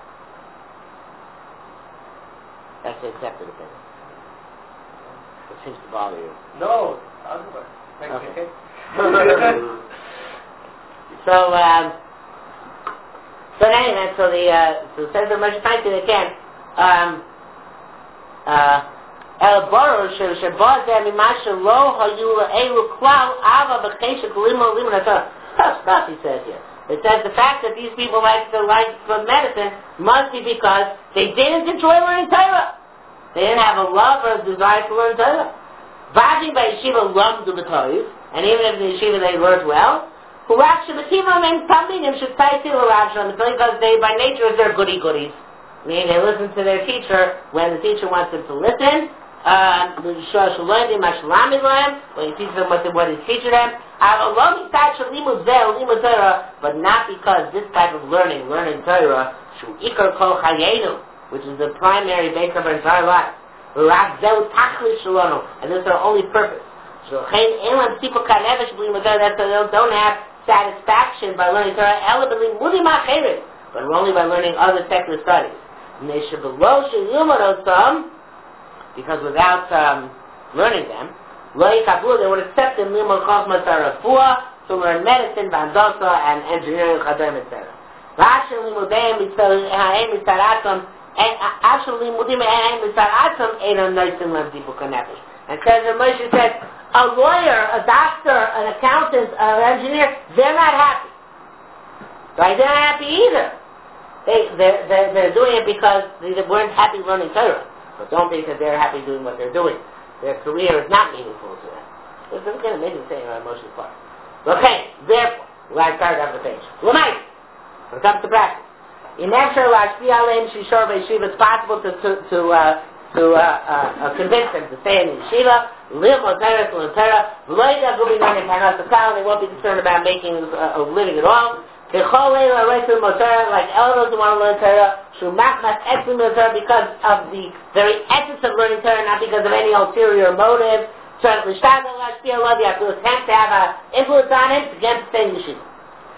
That's the accepted opinion. It seems to bother you. No, otherwise. Thank Okay. you. So, um, so anyway, so the, uh, so it says the Moshe Feinstein again, um, uh, El Boro Shebaz Mimasha Lo Hayu Elu Klau Ava Vakesha Limo Limo Nata. Tough stuff, he says here. It says the fact that these people like to like for medicine must be because they didn't enjoy learning Torah. They didn't have a love or a desire to learn Torah. Vajing by yeshiva loved the Torah, and even if the yeshiva they learned well, who actually and something and should say to because they by nature they're goody goodies. Meaning they listen to their teacher when the teacher wants them to listen. Uh, when you teach them what, what he's teaching them. But not because this type of learning, learning Torah, which is the primary base of our entire life. And this is our only purpose. So that they don't have satisfaction by learning Torah, but only by learning other secular studies. Because without um, learning them, they would accept them to learn medicine, bandasa, and engineering, et cetera. And says Moshe said, a lawyer, a doctor, an accountant, an engineer, they're not happy. Right? They're not happy either. They, they're, they're, they're doing it because they weren't happy learning Torah. But don't think that they're happy doing what they're doing. Their career is not meaningful to them. This is kind of amazing thing on Moshe's part. Okay, therefore, we're going to start off the page. Lamai, when it comes to practice. In Esher Lashbi Aleim Shishor Yeshiva, it's possible to, to, to uh, to uh, uh, uh, convince them to stay in yeshiva, live on Torah, to learn Torah, they won't be concerned about making uh, a living at all. Like elders who want to learn Torah, because of the very essence of learning Torah, not because of any ulterior motive. You have to attempt to have an influence on him to get to stay in yeshiva.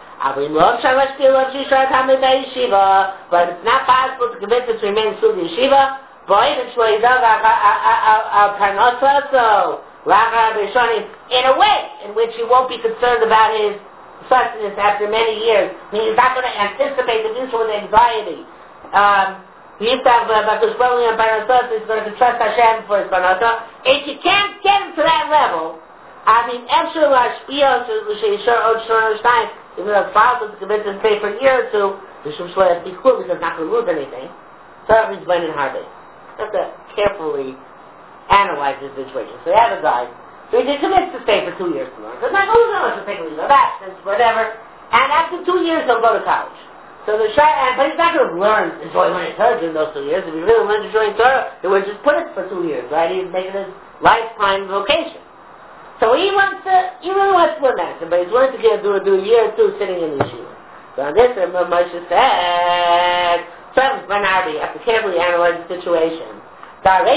But it's not possible to convince him to remain in yeshiva. So in a way in which he won't be concerned about his sustenance after many years. I mean, he's not going to anticipate the future with anxiety. Um, he used to have about this probably on Parasot, he's going to trust Hashem for his Parasot. If you can't get him to that level, I mean, Efshel Lashpiyos, L'Sheishar Od Shor Stein, even though it's possible to convince him to stay for a year or two, the Shum Shloya be cool because he's not going to lose anything. So that means Benin Harbe. Have to carefully analyze this situation. So you have a guy, so he commits to stay for two years to learn. Because not who's going to take a leave of absence, whatever. And after two years, he'll go to college. So the shy, and, but he's not going to learn, enjoy learning Torah in those two years. If he really learns enjoying Torah, he would just put it for two years, right? He's making his lifetime vocation. So he wants to, he really wants to learn medicine, but he's willing to get, do, do a year or two sitting in the yeshiva. So on this, Moshe said, Seventh Ben Arbi, after carefully analyzing the situation, if a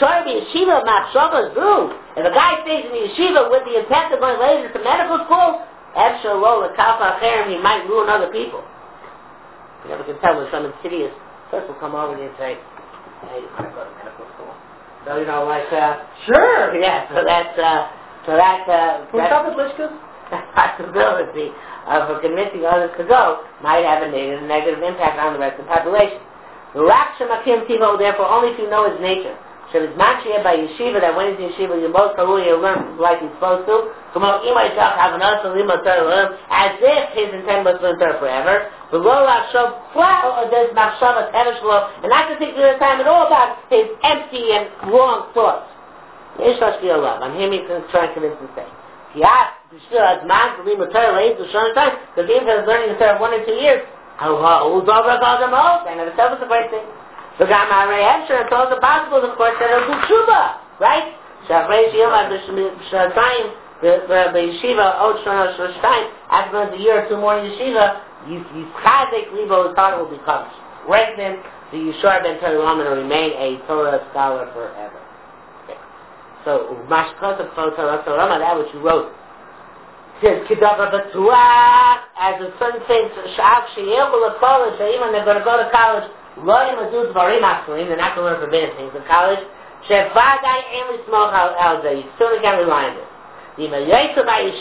guy stays in the yeshiva with the intent of going later to medical school, he might ruin other people. You never can tell when some insidious person will come over and say, hey, you want to go to medical school? So, you know, like, uh, sure, yeah, so that's, uh, so that, uh, that possibility of convincing others to go might have a negative, negative impact on the rest of the population. The Rakshamakim Tivo, therefore, only if you know his nature. So it's matching by yeshiva, that when he's in yeshiva, you're most probably you'll learn like he's supposed to. As if his intent was to learn Torah forever. And not to think the time at all about his empty and wrong thoughts. I'm hearing me trying to convince him to say. He asked, because even if he's learning the Torah one or two years, How who's over called them all? And itself is a great thing. The Gamma Ray Hemsher, it's also possible, of course, that it'll do tshuva, right? Shafrei Shiyom, the the yeshiva, Od Shona Shoshtayim, after going a year or two more in yeshiva, Yitzchadek Libo, his heart will become strengthened. The Yeshua Ben Torah will remain a Torah scholar forever. Okay. So, Mashkot of Torah Torah, that which you wrote. Says Kedava Batuah, as a certain thing, Sha'af She'yelchu LeKolah, She'im, they're going to go to college, Lo Yimadu Dvarim Aselim, they're not going to learn forbidden things in college. She'vadai Ein Lismoch Al Zeh, you still can't rely on this. If they in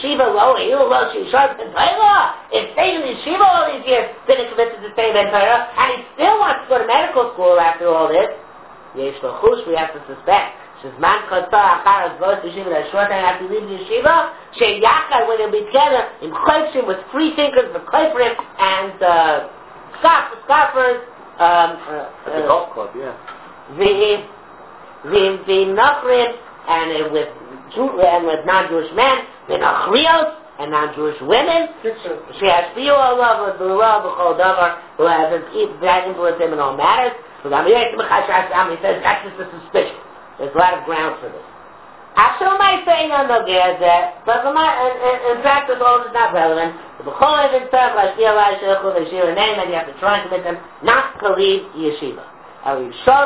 the yeshiva all these years, didn't commit to stay Ben Torah, and he still wants to go to medical school after all this, we have to suspect. Shizman Kotzah Achar Azvos Yeshiva, that short time after you leave the yeshiva, Sheyachar, when they'll be together, in Chayfshim, with free thinkers, the Chayfrim, and uh, scoff, scoffers, um, uh, At the golf club, yeah. The, the, the Nachrim, and uh, with Jew, and with non-Jewish men, the Nachrios, and non-Jewish women, she has few all over, the love of Chodavar, who has that influence him in all matters. So he says that's just a suspicion. There's a lot of grounds for this. Actually, my saying on the Gazette, but in, in, in practice, all is not relevant. The Bechol even said, "Like you have to try and convince them not to leave yeshiva." Rather,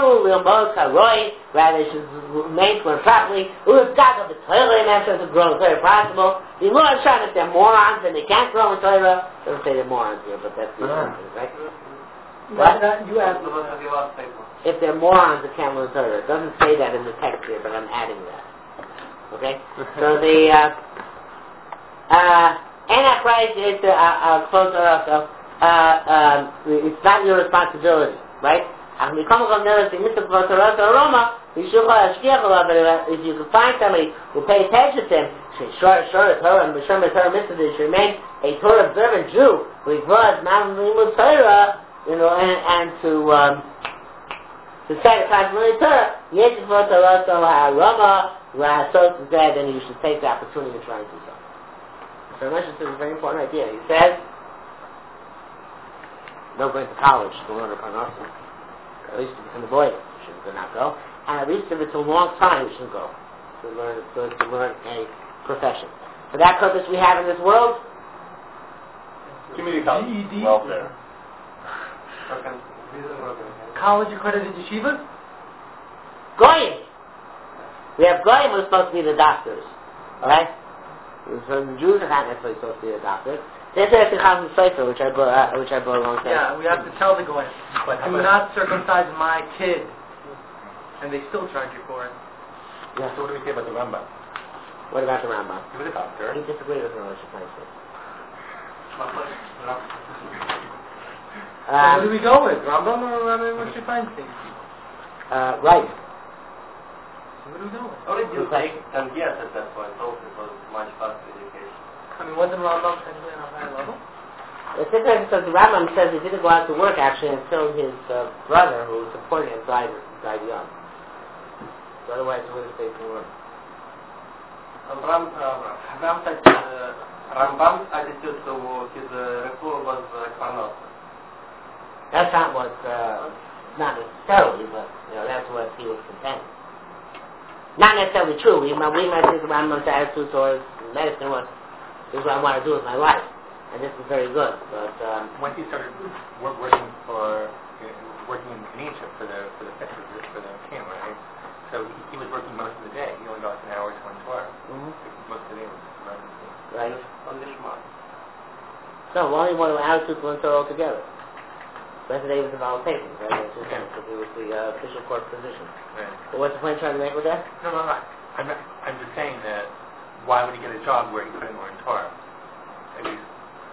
they should remain to learn properly. We've got to be Torah answers to grow very possible. The Lord shot if they're morons and they can't grow in Torah. Doesn't say they're morons here, but that's the uh-huh. thing, right? What? That, you asked if they're morons that can't learn Torah. It doesn't say that in the text here, but I'm adding that. Okay? So the uh uh Antichrist is uh, uh closer also. Uh um it's not your responsibility, right? If you can find somebody who pays attention to him, sure, sure, Torah, and B'Shem Torah Mitzvah, they should remain a Torah observant Jew, who was not limud Torah, you know, and, and to um, to say the constantly Torah. Yes, if Torah so Rama, so said, then you should take the opportunity to try and do so. So Moshe says a very important idea. He says, don't go into college to learn a Parnassus. At least if it's in the boy, you should not go. And at least if it's a long time, you should go to learn to, to learn a profession. For that purpose, we have in this world community college, welfare, college accredited yeshivas. Goyim. We have goyim who are supposed to be the doctors. All right. So the Jews are not necessarily supposed to be the doctors. There's a Chacham Sefer, which I brought, uh, which I brought along. Yeah, we have to tell the goyim, do not circumcise my kid, and they still charge you for it. Yeah. So what do we say about the Rambam? What about the Rambam? He was a doctor. He disagreed with Moshe Feinstein. So where do we go with? Rambam or Rabbi Moshe Feinstein? Uh, right. So where do we go with? How did you take and yes at that point? Also, it was much faster education. I mean, wasn't Rambam technically on a higher level? It's interesting because the Rambam says he didn't go out to work actually until his uh, brother, who was supporting him, died, died young. So otherwise he would have stayed to work. Ram, uh, Ram said uh, Rambam's attitude to his uh, refuah was uh, carnal. That's not what, uh, not necessarily, but you know that's what he was content. Not necessarily true. We, we might think the Rambam's attitude towards medicine was, this is what I want to do with my life. And this is very good, but um, once he started work, working for uh, working in Egypt for the for the for the king, right? So he, he was working most of the day. He only got an hour to one tour. mm-hmm. Most of the day was around the king. right. On this month. So only one attitude to Torah altogether. Yesterday was the volunteering, right? That's just because it was the uh, official court position. Right. But what's the point trying to make with that? No, no, no. I'm not, I'm just saying that why would he get a job where he couldn't learn Torah? At least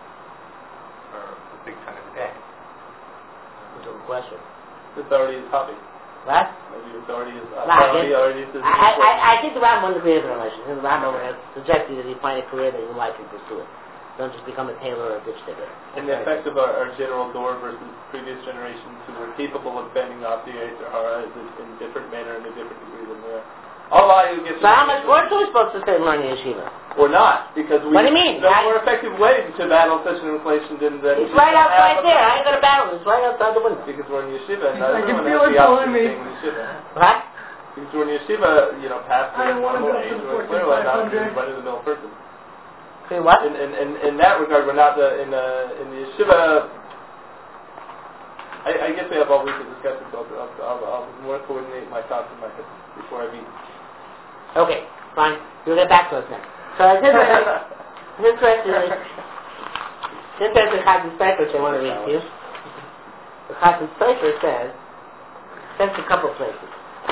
for a big chunk of the day. That's a good question. It's already his hobby. What? Maybe it's already his No, I hobby. guess- Already his I, I, I think the Rambam agrees with relation. The Rambam has suggested that you find a career that you like and pursue it. Don't just become a tailor or a ditch digger. And the effect of our, our general door versus previous generations who were capable of bending off the Yetzer Hara is in a different manner and a different degree than we are. Allah who gets So how much work are we supposed to say in learning yeshiva? or not, because we What do you mean? no more effective way to battle such an inflation than than It's right outside there. I ain't gonna battle. It's right outside the window. because we're in yeshiva and not I can everyone feel has it the pulling option of me. staying in yeshiva. What? Because we're in yeshiva, you know, past I the don't wanna normal go to age, the we're fourteen clearly not five hundred. a run-of-the-mill person. See what? In, in, in, in that regard, we're not the, in the in the yeshiva. I, I guess we have all week to discuss it, so I'll, I'll, I'll more coordinate my thoughts in my head before I meet. Okay, fine. You'll get back to us then. So it's interesting. It's interesting. It's interesting. Chassid Sofer, which I want to read to you. The Chassid Sofer says, says a couple places.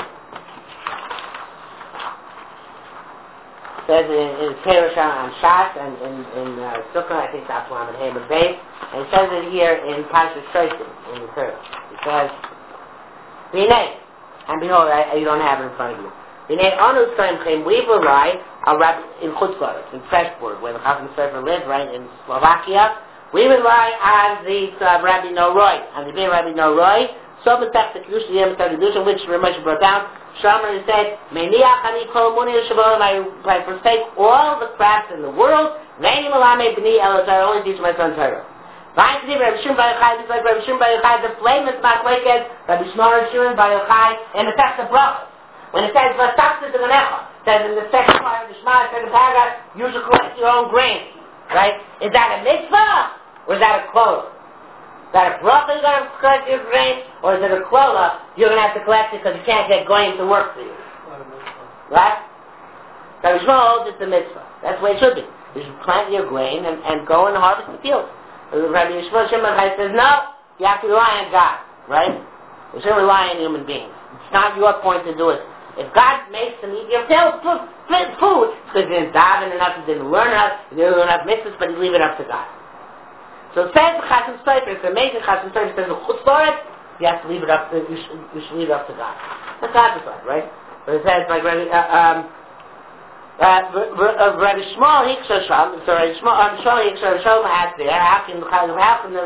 Says in, in Perusha on Shas and in, in uh, Sukkah, I think that's one of the Haman Bay, and it says it here in Parshas Shloshim in the Torah. It says, "V'nei," and behold, I, you don't have it in front of you. "V'nei anu tzomchim," we rely on Rabbi in Chutzlaretz, in Pressburg, where the Chassid Sofer lived, right in Slovakia. We rely on the uh, Rabbi Noroi, on the big Rabbi Noroi. So the text of Kedusha Yom Kedusha, which Ramesh brought down. Shamar said, "Meniach ani kol muni yeshavot." I I forsake all the crafts in the world. Ve'ini malame b'ni elazar. Only teach my son Torah. V'ayin k'div Rabbi Shimon Bar Yochai. It's like Rabbi Shimon Bar Yochai. The flame is machlekes Rabbi Shimon Bar Yochai in the text of brachos. When it says v'taftu t'ganecha, says in the second part of the Shema, second paragraph, you should collect your own grain. Right? Is that a mitzvah or is that a klola? Is that a bracha you're going to collect your grain, or is it a klola you're going to have to collect it because you can't get going to work for you? Right? Rabbi Shmuel holds it's a mitzvah. That's the way it should be. You should plant your grain and, and go and harvest the field. Rabbi Shmuel Shimon says, no, you have to rely on God. Right? You shouldn't rely on human beings. It's not your point to do it. If God makes them eat your food, food, because he didn't daven enough, he didn't learn enough, he didn't learn enough mitzvahs, but he leave it up to God. So it says the Chassid Sofer, it's amazing. Chassid Sofer says the Chutzlaretz, you have to leave it up to, you should, you should leave it up to God. That's Chassid Sofer, right? But it says like Rabbi, uh, um, uh, Rabbi Shmuel Hikshar Shalom, so Rabbi Shmuel Hikshar Shalom asked there, how can, how can the,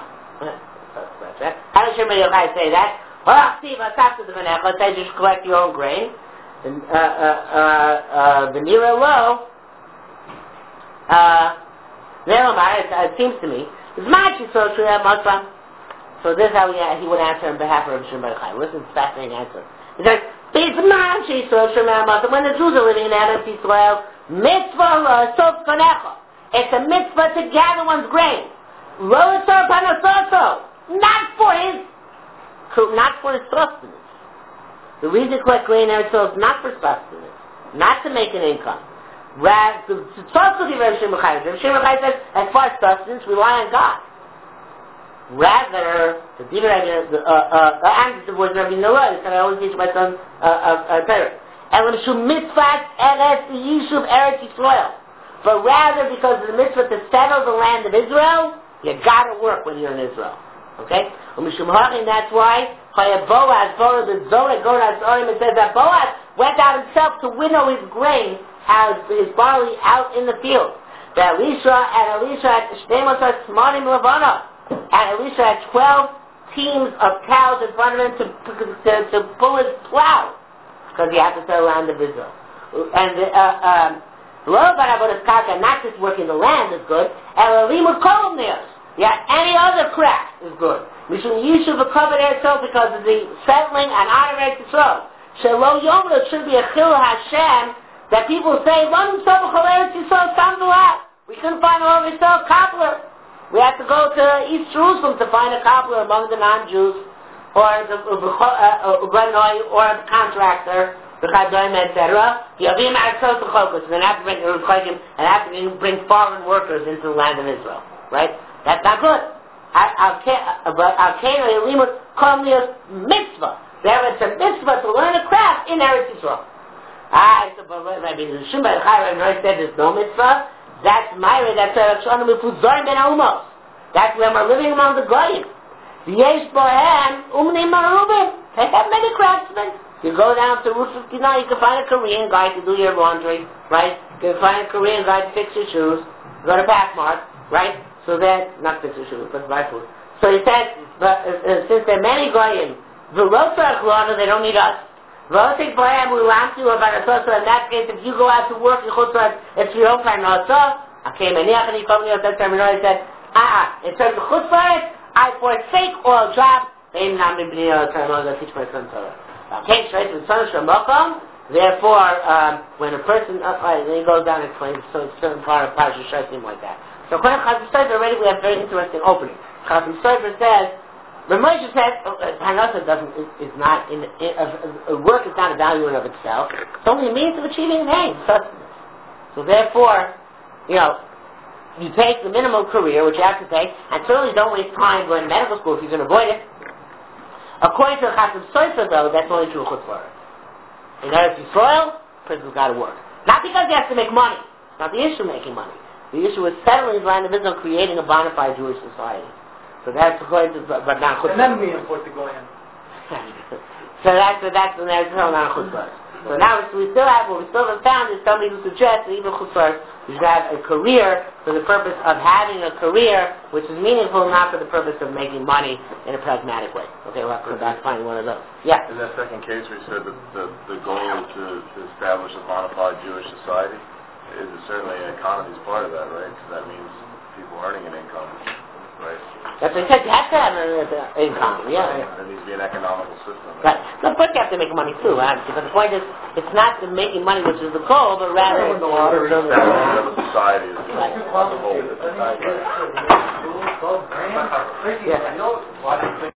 how does Shimon Yochai say that? Well, see, if I talk to the Vanessa, it says you should collect your own grain. And, uh, uh, uh, Venira Low, uh, it, it seems to me, so this is how he, he would answer on behalf of Rabbi Shimon Bar Yochai. Listen to this fascinating answer. He says, when the Jews are living in Eretz Yisrael, mitzvah sof konecha. It's a mitzvah to gather one's grain. Not for his, not for his sustenance. The reason to collect grain in Eretz Yisrael is not for sustenance, not to make an income. Rather, to talk to Rabbi Shimon Bar Yochai. Rabbi Shimon Bar Yochai says, as far as sustenance, rely on God. Rather, the Divrei uh, uh, and the words of Rabbi Noah, he said, I always teach my son uh, uh, uh, Torah. and l'mishum mitzvah eretz yishuv eretz Yisrael. But rather because of the mitzvah to settle the land of Israel, you gotta work when you're in Israel. Okay? L'mishum hachin, that's why Chaya Boaz, Boaz, the Zorah, Goras, Orim, it says that Boaz went out himself to winnow his grain, out, his barley out in the field. That Elisha and Elisha had Shnei Smanim Levana, and Elisha had twelve teams of cows in front of him to, to, to pull his plow, because he had to settle the land of Israel. And uh, um, not just working the land is good, and Elimud Kolam there. Yeah, any other craft is good. Mishum Yishuv covered Eretz because of the settling and honor of Eretz Yisrael. Shelo Yom, it should be a Chil Hashem, that people say, we couldn't find a Eretz Yisrael cobbler. We had to go to East Jerusalem to find a cobbler among the non-Jews, or the uh, uh, or a contractor, the Chadom, et cetera. Yavim Eretz Yisrael, and then have to bring and have to bring foreign workers into the land of Israel, right? That's not good. But Al-Kain Elimut Komlius mitzvah. There is a mitzvah to learn a craft in Eretz Yisrael. Ah, so Rabbi Shimon Bar Yochai said there's no mitzvah. That's my way. That's a Shana Mefuzar Ben Umos. That's when we're living among the Goyim. Yesh Bohem Umnim Marubim. They have many craftsmen. You go down to Route fifty-nine, you can find a Korean guy to do your laundry, right? You can find a Korean guy to fix your shoes. Go to Pathmark, right? So that, not fix your shoes, but buy food. So he said, but, uh, uh, since there are many Goyim, the Rotzach Lana, they don't need us. Rotzach Bohem, we want to, about a Sosa, in that case, if you go out to work in Chutzah, it's your own time, no, so, okay, Maniach, and he told me at that time, and he said, ah, in terms of Chutzah, I forsake all jobs, they not be bnei all time, I'll teach my son Torah. Okay, straight to the son of Shemokam, therefore, um, when a person, uh, right, then he goes down and explains so certain part of Parashat Shoftim like that. So according to Chazon Sofer, already we have a very interesting opening. Chazon Sofer says, the Moshe says, Parnasa doesn't, is, is not, in, in a, a work is not a value in of itself. It's only a means of achieving an aim, sustenance. So therefore, you know, you take the minimum career, which you have to take, and certainly don't waste time going to medical school if you can avoid it. According to Chazon Sofer, though, that's only true of Chutzpah. In Eretz Yisrael, a person's got to work. Not because he has to make money. It's not the issue of making money. The issue is settling the land of Israel, creating a bona fide Jewish society. So that's according to, but not Chutzpah. And then we import the Goyim. So that's that's the Eretz Yisrael, not Chutzpah. So now we still have, what we still have found is somebody who suggests that even Chutzpah, you should have a career for the purpose of having a career which is meaningful, not for the purpose of making money in a pragmatic way. Okay, we'll have to come back to finding one of those. Yeah. In that second case where you said that the, the goal is to, to establish a bona fide Jewish society, is certainly an economy is part of that, right? So that means people earning an income, right? That's what I said. You have to have an uh, income, yeah. There needs to be an economical system. Right. No, but you have to make money too, obviously. But the point is, it's not the making money which is the goal, but rather the establishment of a society is the right. whole. Yeah.